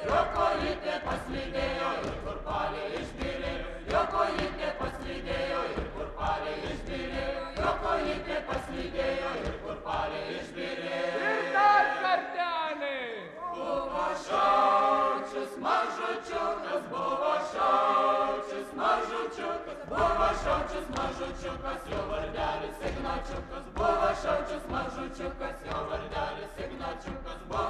jo kojytė paslydėjo ir kurpalė išbyrėjo, jo kojytė paslydėjo ir kurpalė išbyrėjo, jo kojytė paslydėjo ir kurpalė išbyrėjo. Ir dar kartelį. Buvo Šalčius mažučiukas, buvo Šalčius mažučiukas, buvo Šalčius mažučiukas, jo vardelis Ignačiukas, buvo Šalčius mažučiukas, jo vardelis Ignačiukas, buvo